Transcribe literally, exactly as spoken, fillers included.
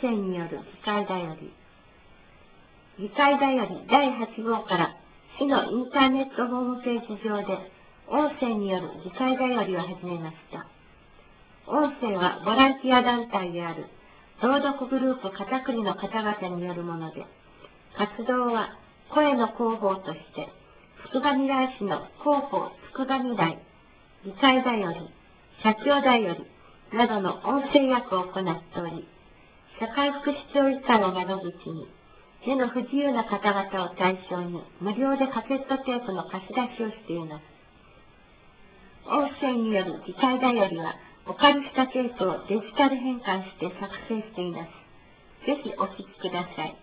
声による議会だより。議会だよりだいはち号から市のインターネットホームページ上で音声による議会だよりを始めました。音声はボランティア団体である朗読グループ片栗の方々によるもので、活動は声の広報として、つくばみらい市の広報つくばみらい、議会だより、社協だより、などの音声役を行っており、社会福祉協議会を窓口に、目の不自由な方々を対象に無料でカセットテープの貸し出しをしています。音声による議会だよりは、お借りしたテープをデジタル変換して作成しています。ぜひお聞きください。